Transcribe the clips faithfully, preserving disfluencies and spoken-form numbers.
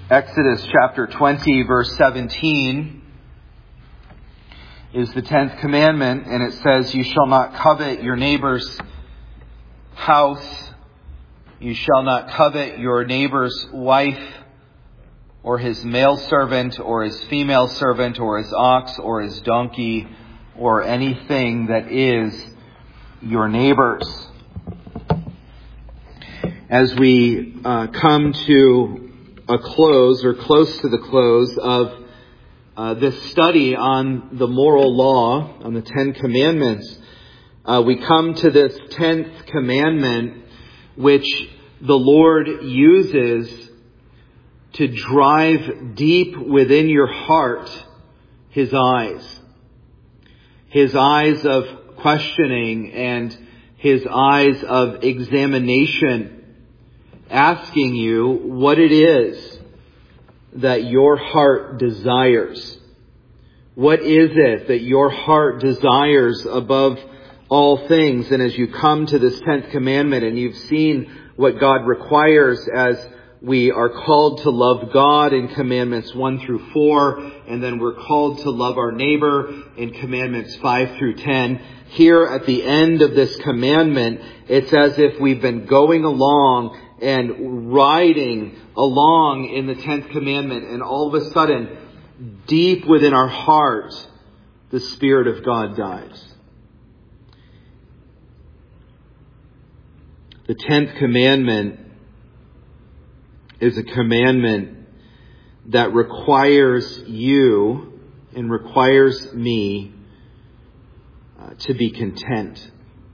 Exodus chapter twenty, verse seventeen is the tenth commandment, and it says, "You shall not covet your neighbor's house. You shall not covet your neighbor's wife, or his male servant, or his female servant, or his ox, or his donkey, or anything that is your neighbor's." As we uh, come to a close, or close to the close of uh, this study on the moral law, on the Ten Commandments, uh, we come to this tenth commandment, which the Lord uses to drive deep within your heart His eyes. His eyes of questioning and His eyes of examination, asking you what it is that your heart desires. What is it that your heart desires above all things? And as you come to this tenth commandment and you've seen what God requires as we are called to love God in commandments one through four, and then we're called to love our neighbor in commandments five through ten. Here at the end of this commandment, it's as if we've been going along and riding along in the tenth commandment, and all of a sudden, deep within our heart, the Spirit of God dies. The tenth commandment is a commandment that requires you and requires me uh, to be content.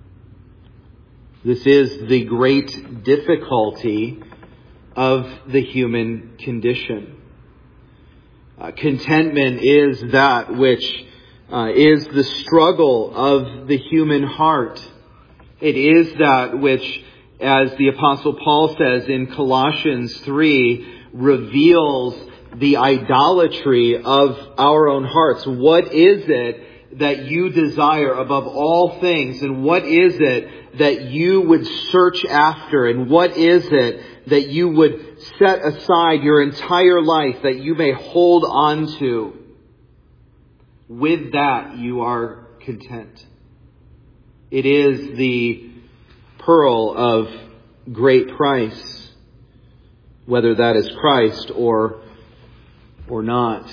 This is the great difficulty of the human condition. Uh, contentment is that which uh, is the struggle of the human heart. It is that which, as the Apostle Paul says in Colossians three, reveals the idolatry of our own hearts. What is it that you desire above all things? And what is it that you would search after? And what is it that you would set aside your entire life that you may hold on to? With that, you are content. It is the pearl of great price, whether that is Christ or, or not.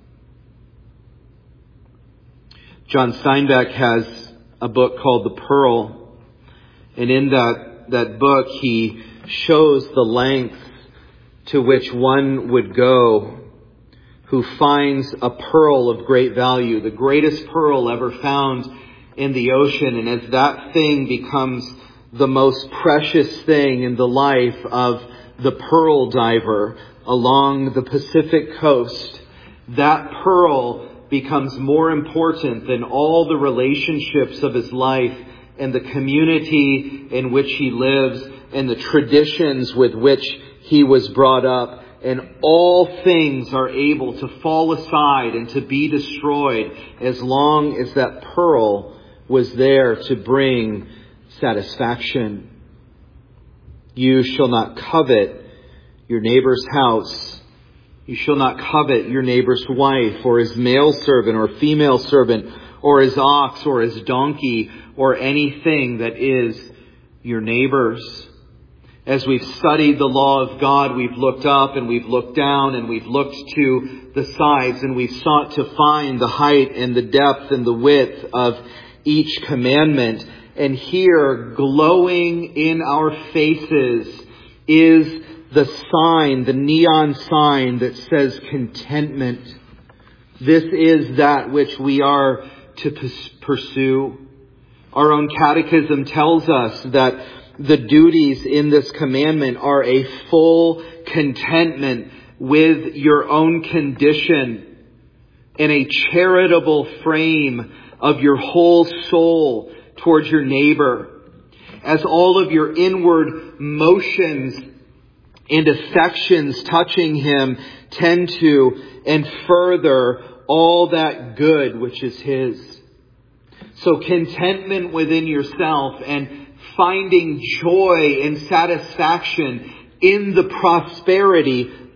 John Steinbeck has a book called The Pearl, and in that, that book he shows the length to which one would go who finds a pearl of great value, the greatest pearl ever found in the ocean. And as that thing becomes the most precious thing in the life of the pearl diver along the Pacific coast, that pearl becomes more important than all the relationships of his life and the community in which he lives and the traditions with which he was brought up. And all things are able to fall aside and to be destroyed as long as that pearl was there to bring satisfaction. You shall not covet your neighbor's house. You shall not covet your neighbor's wife, or his male servant or female servant, or his ox or his donkey, or anything that is your neighbor's. As we've studied the law of God, we've looked up and we've looked down and we've looked to the sides, and we've sought to find the height and the depth and the width of each commandment. And here, glowing in our faces, is the sign, the neon sign that says contentment. This is that which we are to pursue. Our own catechism tells us that the duties in this commandment are a full contentment with your own condition and a charitable frame of your whole soul towards your neighbor, as all of your inward motions and affections touching him tend to and further all that good which is his. So contentment within yourself and finding joy and satisfaction in the prosperity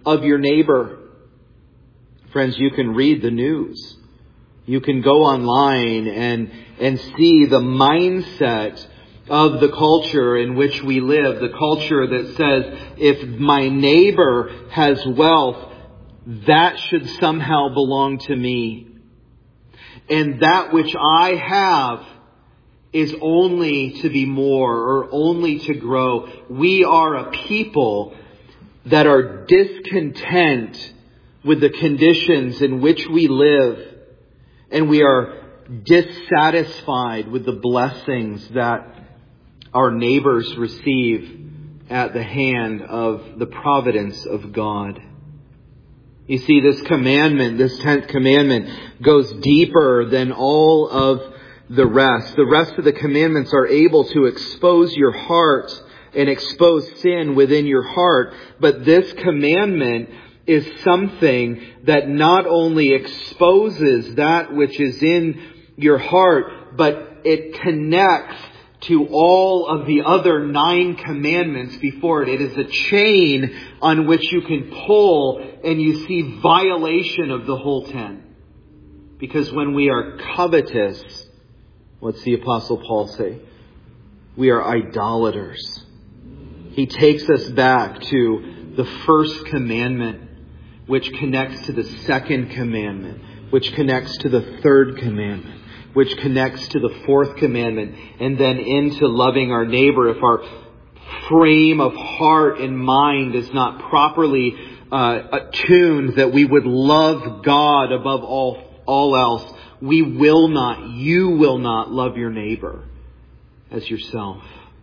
of your neighbor. Friends, you can read the news. You can go online and, and see the mindset of the culture in which we live. The culture that says, if my neighbor has wealth, that should somehow belong to me. And that which I have is only to be more or only to grow. We are a people that are discontent with the conditions in which we live. And we are dissatisfied with the blessings that our neighbors receive at the hand of the providence of God. You see, this commandment, this tenth commandment, goes deeper than all of the rest. The rest of the commandments are able to expose your heart and expose sin within your heart. But this commandment is something that not only exposes that which is in your heart, but it connects to all of the other nine commandments before it. It is a chain on which you can pull and you see violation of the whole ten. Because when we are covetous, what's the Apostle Paul say? We are idolaters. He takes us back to the first commandment, which connects to the second commandment, which connects to the third commandment, which connects to the fourth commandment, and then into loving our neighbor. If our frame of heart and mind is not properly uh, attuned, that we would love God above all, all else, we will not, you will not love your neighbor as yourself.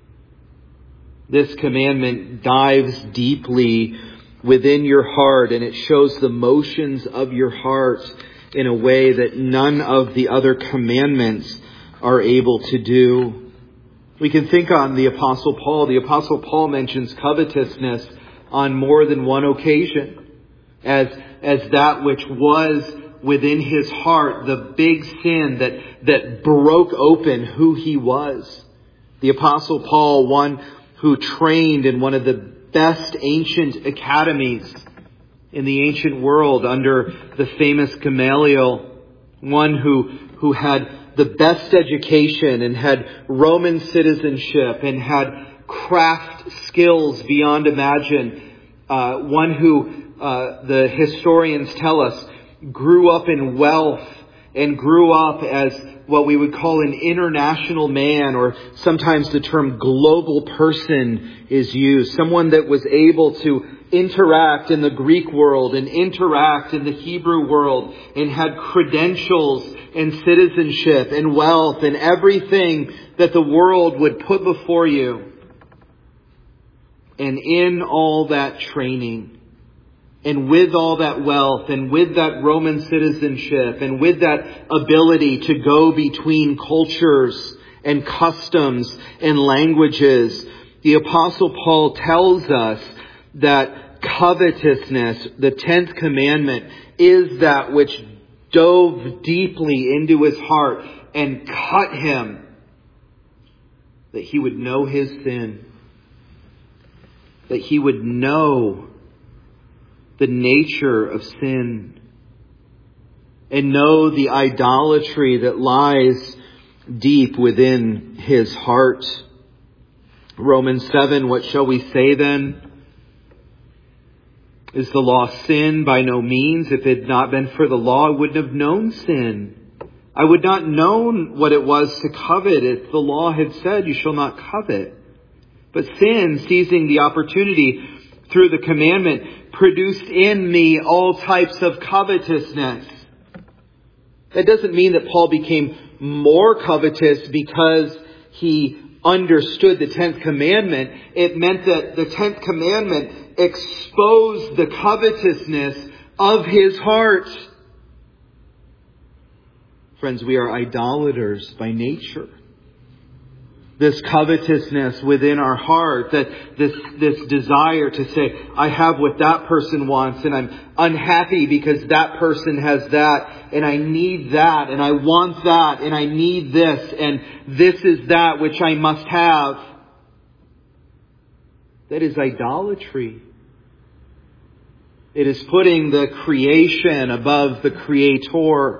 This commandment dives deeply within your heart, and it shows the motions of your heart in a way that none of the other commandments are able to do. We can think on the Apostle Paul. The Apostle Paul mentions covetousness on more than one occasion as, as that which was within his heart, the big sin that, that broke open who he was. The Apostle Paul, one who trained in one of the best ancient academies in the ancient world under the famous Gamaliel, one who, who had the best education and had Roman citizenship and had craft skills beyond imagine, uh, one who uh, the historians tell us grew up in wealth and grew up as what we would call an international man, or sometimes the term global person is used. Someone that was able to interact in the Greek world and interact in the Hebrew world and had credentials and citizenship and wealth and everything that the world would put before you. And in all that training, and with all that wealth, and with that Roman citizenship, and with that ability to go between cultures and customs and languages, the Apostle Paul tells us that covetousness, the tenth commandment, is that which dove deeply into his heart and cut him, that he would know his sin, that he would know the nature of sin, and know the idolatry that lies deep within his heart. Romans seven, what shall we say then? Is the law sin? By no means. If it had not been for the law, I wouldn't have known sin. I would not have known what it was to covet if the law had said, you shall not covet. But sin, seizing the opportunity through the commandment, produced in me all types of covetousness. That doesn't mean that Paul became more covetous because he understood the tenth commandment. It meant that the tenth commandment exposed the covetousness of his heart. Friends, we are idolaters by nature. This covetousness within our heart, that this, this desire to say, I have what that person wants and I'm unhappy because that person has that and I need that and I want that and I need this and this is that which I must have. That is idolatry. It is putting the creation above the Creator.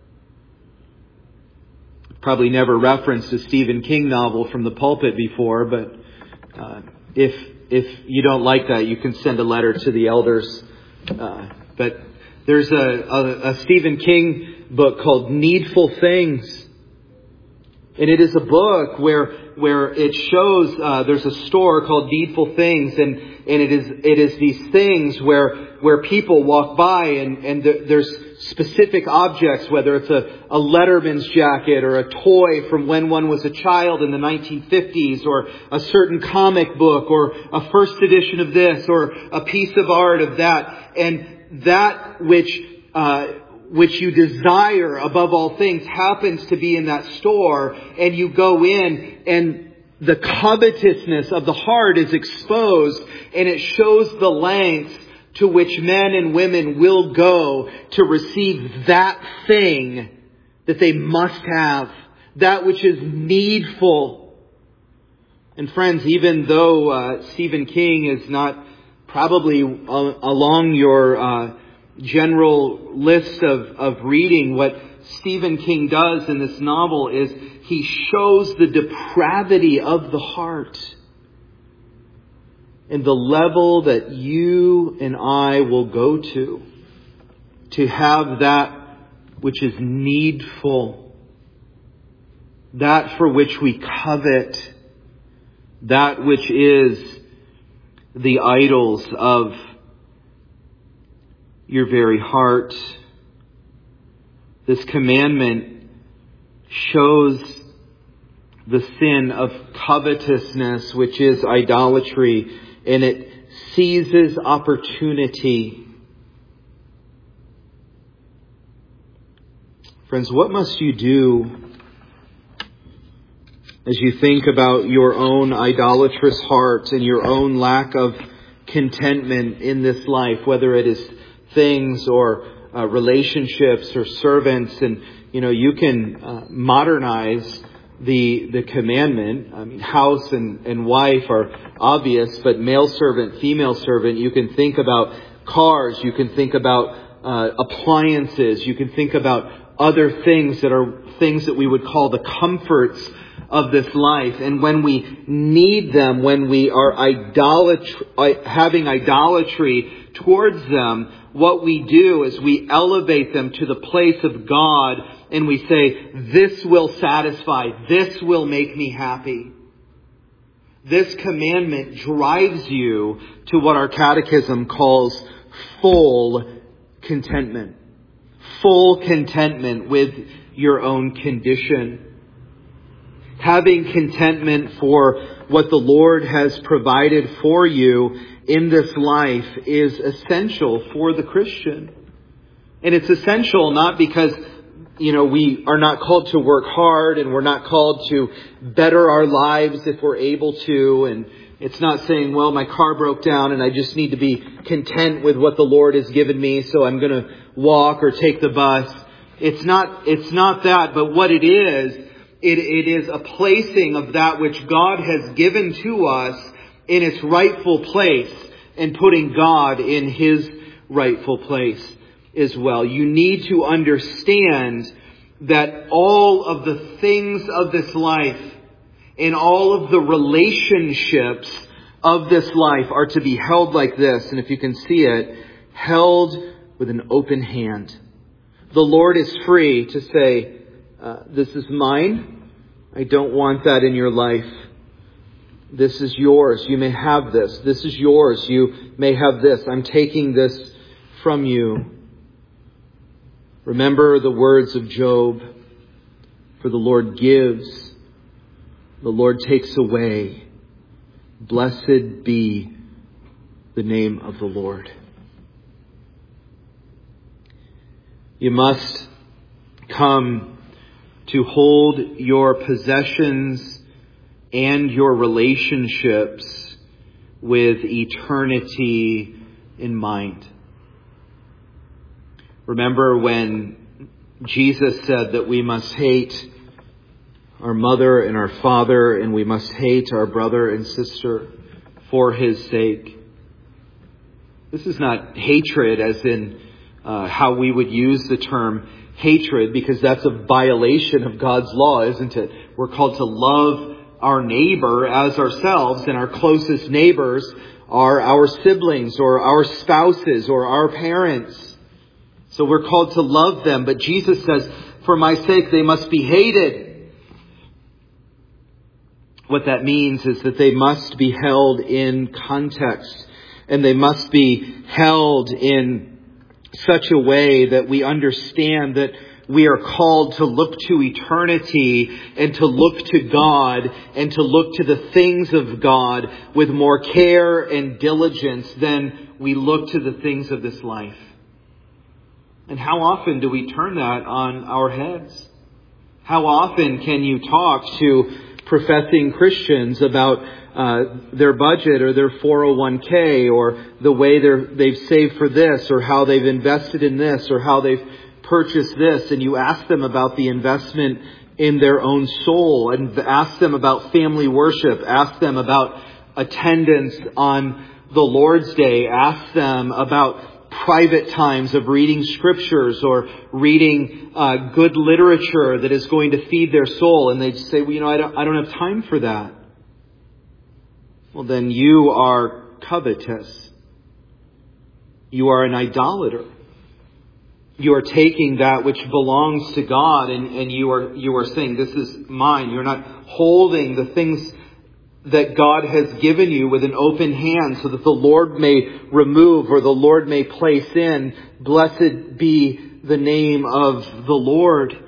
Probably never referenced a Stephen King novel from the pulpit before, but uh, if if you don't like that, you can send a letter to the elders. Uh, but there's a, a, a Stephen King book called Needful Things. And it is a book where where it shows uh, there's a store called Needful Things, and, and it is it is these things where where people walk by and, and there's specific objects, whether it's a, a Letterman's jacket or a toy from when one was a child in the nineteen fifties, or a certain comic book, or a first edition of this, or a piece of art of that. And that which uh, which you desire above all things happens to be in that store, and you go in and the covetousness of the heart is exposed, and it shows the lengths to which men and women will go to receive that thing that they must have, that which is needful. And friends, even though uh, Stephen King is not probably uh, along your uh, general list of, of reading, what Stephen King does in this novel is he shows the depravity of the heart and the level that you and I will go to, to have that which is needful, that for which we covet, that which is the idols of your very heart. This commandment shows the sin of covetousness, which is idolatry, and it seizes opportunity. Friends, what must you do as you think about your own idolatrous heart and your own lack of contentment in this life, whether it is things or uh, relationships or servants? And, you know, you can uh, modernize the the commandment. I mean, house and, and wife are obvious, but male servant, female servant, you can think about cars, you can think about uh, appliances, you can think about other things that are things that we would call the comforts of this life. And when we need them, when we are idolat- having idolatry towards them, what we do is we elevate them to the place of God, and we say, this will satisfy, this will make me happy. This commandment drives you to what our catechism calls full contentment. Full contentment with your own condition. Having contentment for what the Lord has provided for you in this life is essential for the Christian. And it's essential not because, you know, we are not called to work hard and we're not called to better our lives if we're able to. And it's not saying, well, my car broke down and I just need to be content with what the Lord has given me, so I'm going to walk or take the bus. It's not, it's not that, but what it is, It, it is a placing of that which God has given to us in its rightful place, and putting God in His rightful place as well. You need to understand that all of the things of this life and all of the relationships of this life are to be held like this. And if you can see it, held with an open hand. The Lord is free to say, Uh, this is mine. I don't want that in your life. This is yours. You may have this. This is yours. You may have this. I'm taking this from you. Remember the words of Job. For the Lord gives, the Lord takes away. Blessed be the name of the Lord. You must come to hold your possessions and your relationships with eternity in mind. Remember when Jesus said that we must hate our mother and our father, and we must hate our brother and sister for His sake. This is not hatred as in uh, how we would use the term hatred, because that's a violation of God's law, isn't it? We're called to love our neighbor as ourselves, and our closest neighbors are our siblings or our spouses or our parents. So we're called to love them. But Jesus says, for my sake, they must be hated. What that means is that they must be held in context, and they must be held in such a way that we understand that we are called to look to eternity and to look to God and to look to the things of God with more care and diligence than we look to the things of this life. And how often do we turn that on our heads? How often can you talk to professing Christians about uh, their budget or their four oh one k or the way they're, they've saved for this or how they've invested in this or how they've purchased this, and you ask them about the investment in their own soul, and ask them about family worship, ask them about attendance on the Lord's Day, ask them about private times of reading scriptures or reading uh, good literature that is going to feed their soul, and they just say, well, you know, I don't, I don't have time for that. Well, then you are covetous. You are an idolater. You are taking that which belongs to God, and, and you are you are saying, this is mine. You're not holding the things that God has given you with an open hand so that the Lord may remove or the Lord may place in. Blessed be the name of the Lord.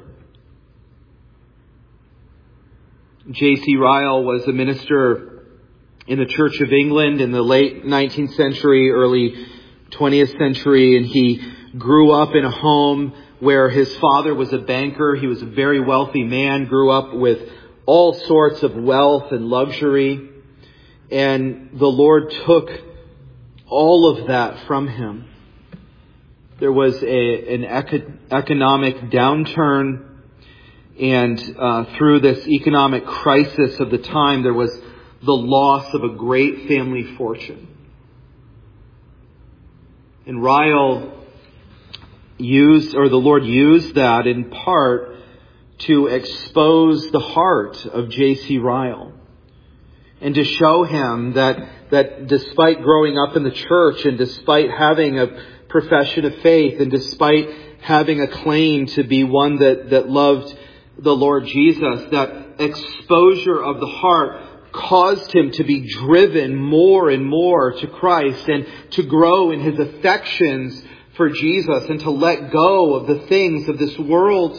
J C Ryle was a minister in the Church of England in the late nineteenth century, early twentieth century, and he grew up in a home where his father was a banker. He was a very wealthy man, grew up with all sorts of wealth and luxury. And the Lord took all of that from him. There was a, an eco- economic downturn. And uh, through this economic crisis of the time, there was the loss of a great family fortune. And Ryle used, or the Lord used that in part to expose the heart of J C Ryle and to show him that, that despite growing up in the church and despite having a profession of faith and despite having a claim to be one that, that loved the Lord Jesus, that exposure of the heart caused him to be driven more and more to Christ and to grow in his affections for Jesus and to let go of the things of this world.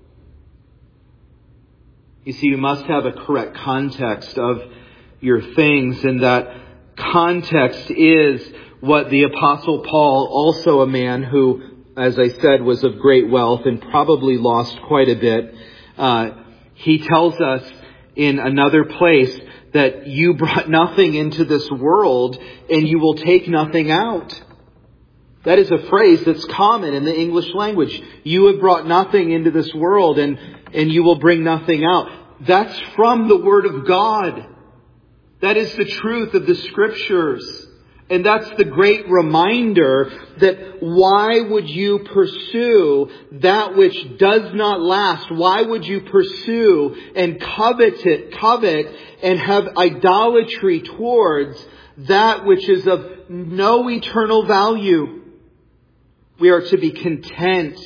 You see, you must have a correct context of your things, and that context is what the Apostle Paul, also a man who, as I said, was of great wealth and probably lost quite a bit, uh, he tells us in another place that you brought nothing into this world and you will take nothing out. That is a phrase that's common in the English language. You have brought nothing into this world and, and you will bring nothing out. That's from the Word of God. That is the truth of the Scriptures. And that's the great reminder that why would you pursue that which does not last? Why would you pursue and covet it, covet and have idolatry towards that which is of no eternal value? We are to be content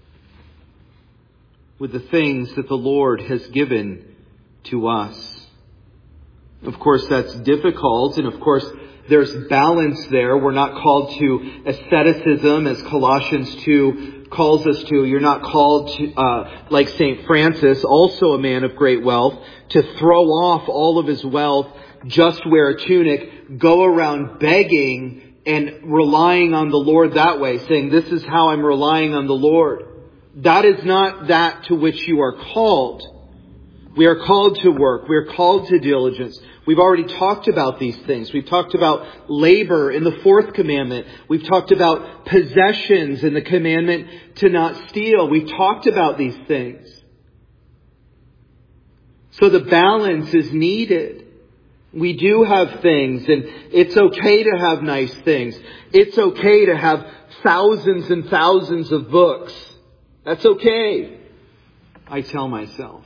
with the things that the Lord has given to us. Of course, that's difficult, and of course, there's balance there. We're not called to asceticism, as Colossians two calls us to. You're not called to, uh, like Saint Francis, also a man of great wealth, to throw off all of his wealth, just wear a tunic, go around begging and relying on the Lord that way, saying, this is how I'm relying on the Lord. That is not that to which you are called. We are called to work. We are called to diligence. We've already talked about these things. We've talked about labor in the fourth commandment. We've talked about possessions in the commandment to not steal. We've talked about these things. So the balance is needed. We do have things, and it's okay to have nice things. It's okay to have thousands and thousands of books. That's okay, I tell myself.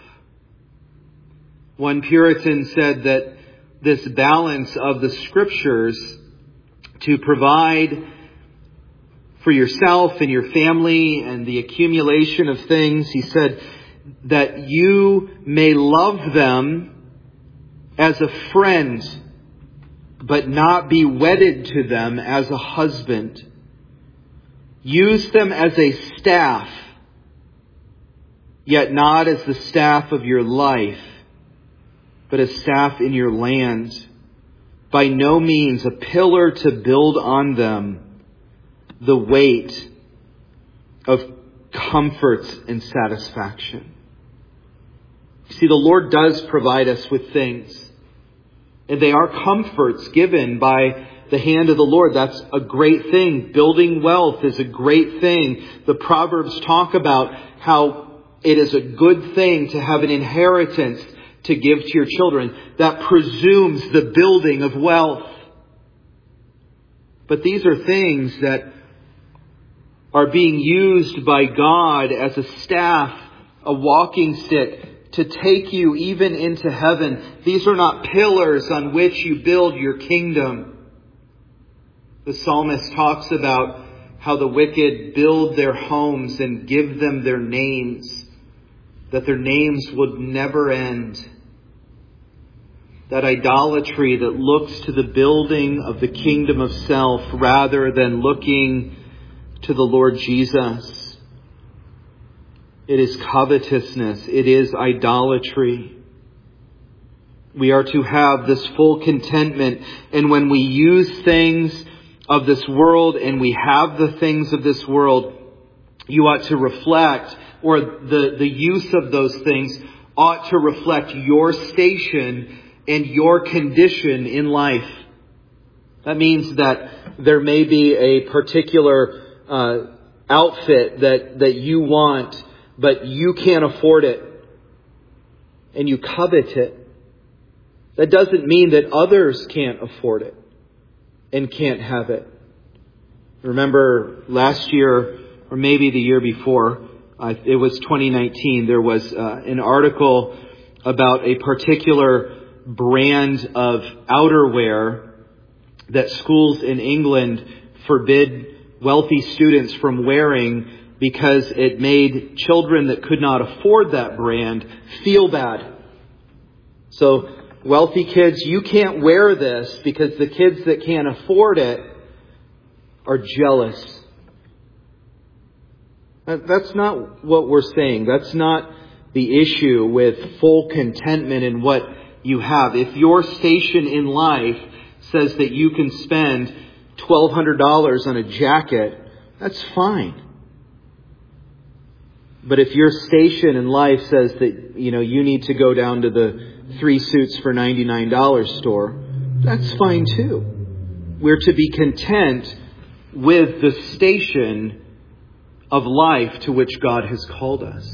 One Puritan said that this balance of the Scriptures to provide for yourself and your family and the accumulation of things, he said, that you may love them as a friend, but not be wedded to them as a husband. Use them as a staff, yet not as the staff of your life, but a staff in your land. By no means a pillar to build on them the weight of comforts and satisfaction. See, the Lord does provide us with things. And they are comforts given by the hand of the Lord. That's a great thing. Building wealth is a great thing. The Proverbs talk about how it is a good thing to have an inheritance to give to your children. That presumes the building of wealth. But these are things that are being used by God as a staff, a walking stick, to take you even into heaven. These are not pillars on which you build your kingdom. The psalmist talks about how the wicked build their homes and give them their names, that their names would never end. That idolatry that looks to the building of the kingdom of self rather than looking to the Lord Jesus. It is covetousness. It is idolatry. We are to have this full contentment. And when we use things of this world and we have the things of this world, you ought to reflect, or the, the use of those things ought to reflect your station and your condition in life. That means that there may be a particular uh, outfit that, that you want, but you can't afford it, and you covet it. That doesn't mean that others can't afford it and can't have it. Remember last year, or maybe the year before, uh, it was twenty nineteen, there was uh, an article about a particular brand of outerwear that schools in England forbid wealthy students from wearing because it made children that could not afford that brand feel bad. So, wealthy kids, you can't wear this because the kids that can't afford it are jealous. That's not what we're saying. That's not the issue with full contentment in what you have. If your station in life says that you can spend twelve hundred dollars on a jacket, that's fine. But if your station in life says that, you know, you need to go down to the three suits for ninety-nine dollars store, that's fine too. We're to be content with the station of life to which God has called us.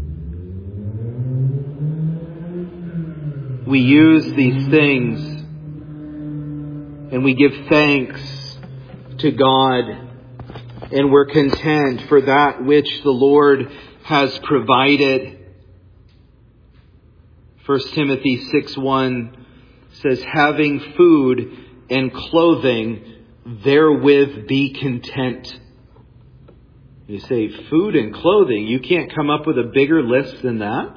We use these things and we give thanks to God, and we're content for that which the Lord has provided. First Timothy six one says, having food and clothing, therewith be content. You say, food and clothing, you can't come up with a bigger list than that?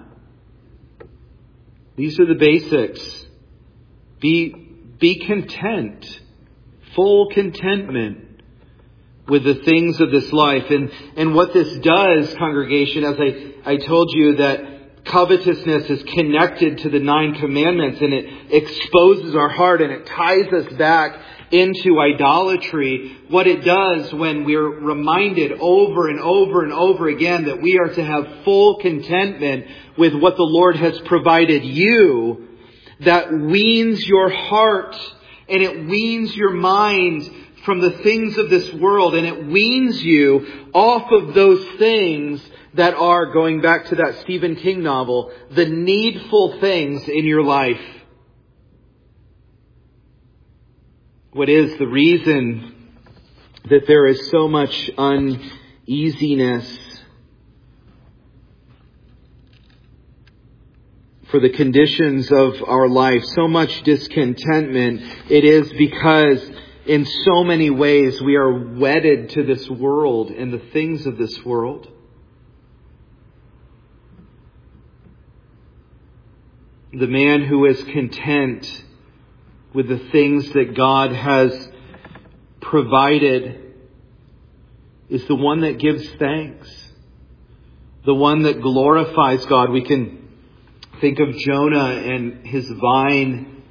These are the basics. Be, be content. Full contentment with the things of this life. And, and what this does, congregation, as I, I told you that covetousness is connected to the nine commandments, and it exposes our heart and it ties us back into idolatry. What it does when we're reminded over and over and over again that we are to have full contentment with what the Lord has provided you, that weans your heart and it weans your mind from the things of this world, and it weans you off of those things that are, going back to that Stephen King novel, the needful things in your life. What is the reason that there is so much uneasiness for the conditions of our life, so much discontentment? It is because in so many ways we are wedded to this world and the things of this world. The man who is content with the things that God has provided is the one that gives thanks. The one that glorifies God. We can think of Jonah and his vine.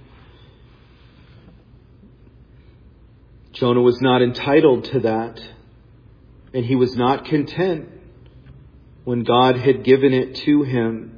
Jonah was not entitled to that. And he was not content when God had given it to him.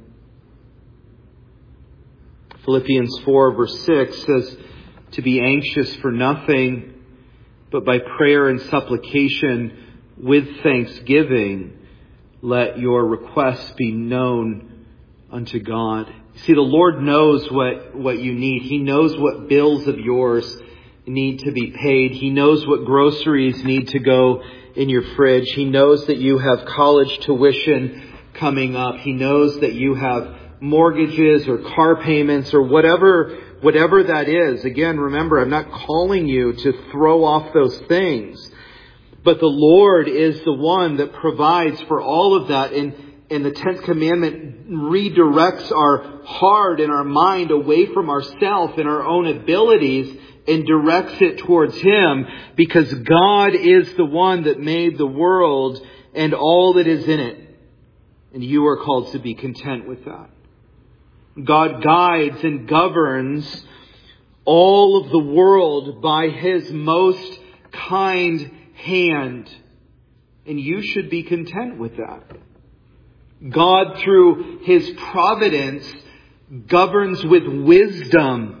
Philippians four verse six says to be anxious for nothing, but by prayer and supplication with thanksgiving, let your requests be known unto God. See, the Lord knows what, what you need. He knows what bills of yours need to be paid. He knows what groceries need to go in your fridge. He knows that you have college tuition coming up. He knows that you have mortgages or car payments or whatever, whatever that is. Again, remember, I'm not calling you to throw off those things. But the Lord is the one that provides for all of that. And, and the tenth commandment redirects our heart and our mind away from ourselves and our own abilities and directs it towards Him, because God is the one that made the world and all that is in it. And you are called to be content with that. God guides and governs all of the world by His most kind hand. And you should be content with that. God, through His providence, governs with wisdom.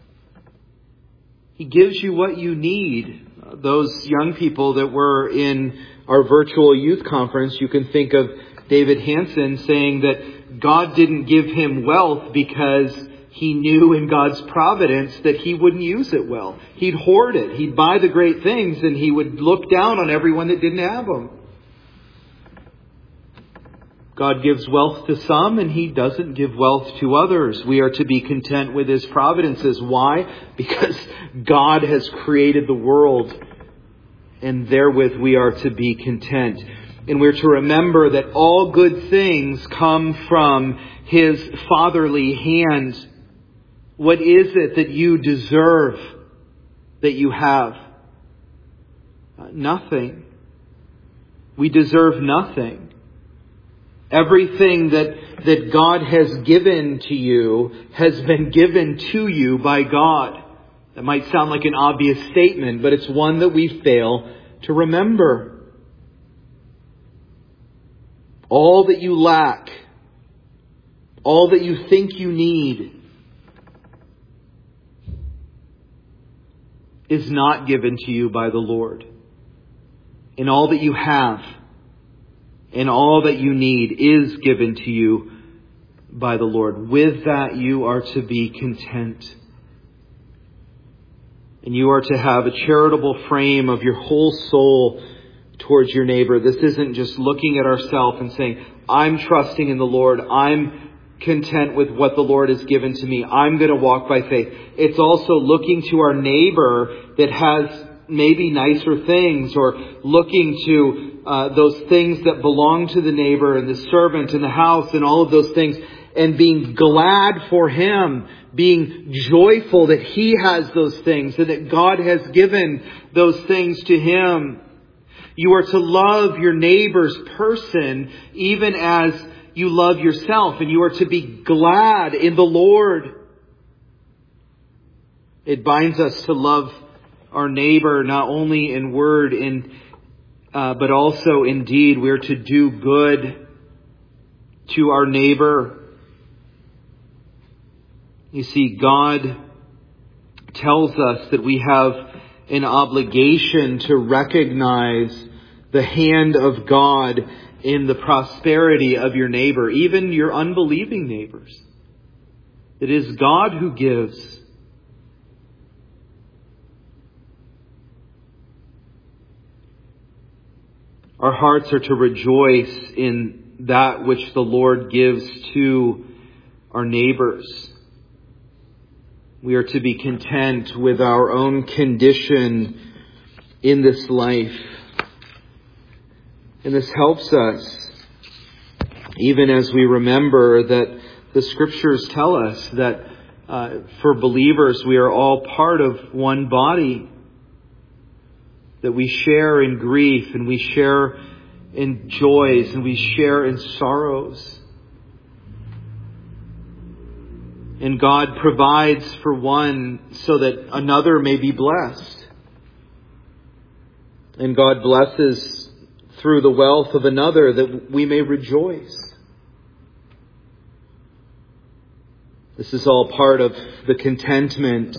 He gives you what you need. Those young people that were in our virtual youth conference, you can think of David Hansen saying that God didn't give him wealth because He knew in God's providence that he wouldn't use it well. He'd hoard it. He'd buy the great things and he would look down on everyone that didn't have them. God gives wealth to some and He doesn't give wealth to others. We are to be content with His providences. Why? Because God has created the world, and therewith we are to be content. And we're to remember that all good things come from His fatherly hand. What is it that you deserve that you have? Uh, nothing. We deserve nothing. Everything that, that God has given to you has been given to you by God. That might sound like an obvious statement, but it's one that we fail to remember. All that you lack, all that you think you need, is not given to you by the Lord. And all that you have and all that you need is given to you by the Lord. With that, you are to be content. And you are to have a charitable frame of your whole soul towards your neighbor. This isn't just looking at ourselves and saying, I'm trusting in the Lord. I'm content with what the Lord has given to me. I'm going to walk by faith. It's also looking to our neighbor that has maybe nicer things, or looking to uh, those things that belong to the neighbor and the servant and the house and all of those things, and being glad for him, being joyful that he has those things and that God has given those things to him. You are to love your neighbor's person even as you love yourself, and you are to be glad in the Lord. It binds us to love our neighbor not only in word in uh, but also in deed. We are to do good to our neighbor. You see, God tells us that we have an obligation to recognize the hand of God in the prosperity of your neighbor, even your unbelieving neighbors. It is God who gives. Our hearts are to rejoice in that which the Lord gives to our neighbors. We are to be content with our own condition in this life. And this helps us, even as we remember that the Scriptures tell us that uh, for believers we are all part of one body. That we share in grief and we share in joys and we share in sorrows. And God provides for one so that another may be blessed. And God blesses through the wealth of another that we may rejoice. This is all part of the contentment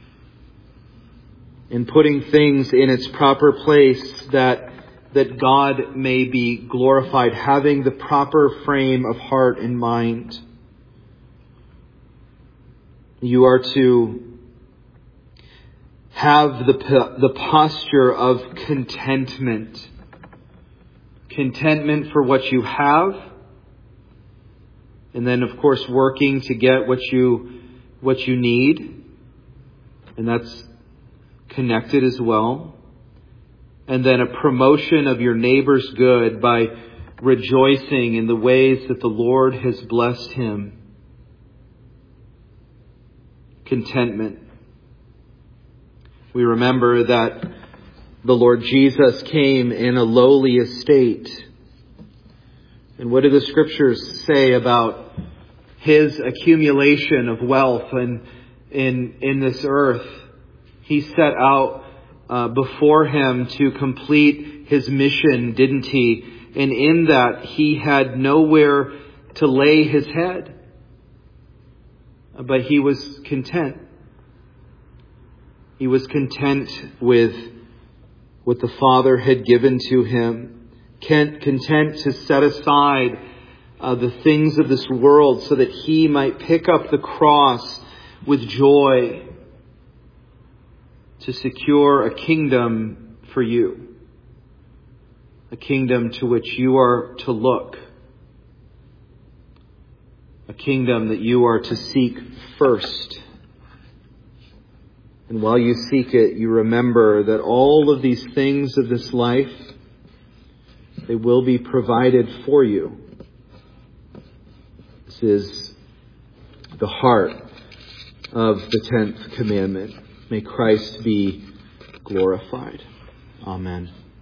in putting things in its proper place that, that God may be glorified, having the proper frame of heart and mind. You are to have the, the posture of contentment. Contentment for what you have. And then, of course, working to get what you, what you need. And that's connected as well. And then a promotion of your neighbor's good by rejoicing in the ways that the Lord has blessed him. Contentment. We remember that the Lord Jesus came in a lowly estate. And what do the Scriptures say about his accumulation of wealth and in, in this earth? He set out uh, before him to complete his mission, didn't he? And in that, he had nowhere to lay his head. But he was content. He was content with what the Father had given to him. Content to set aside uh, the things of this world so that he might pick up the cross with joy. To secure a kingdom for you. A kingdom to which you are to look. A kingdom that you are to seek first. And while you seek it, you remember that all of these things of this life, they will be provided for you. This is the heart of the tenth commandment. May Christ be glorified. Amen.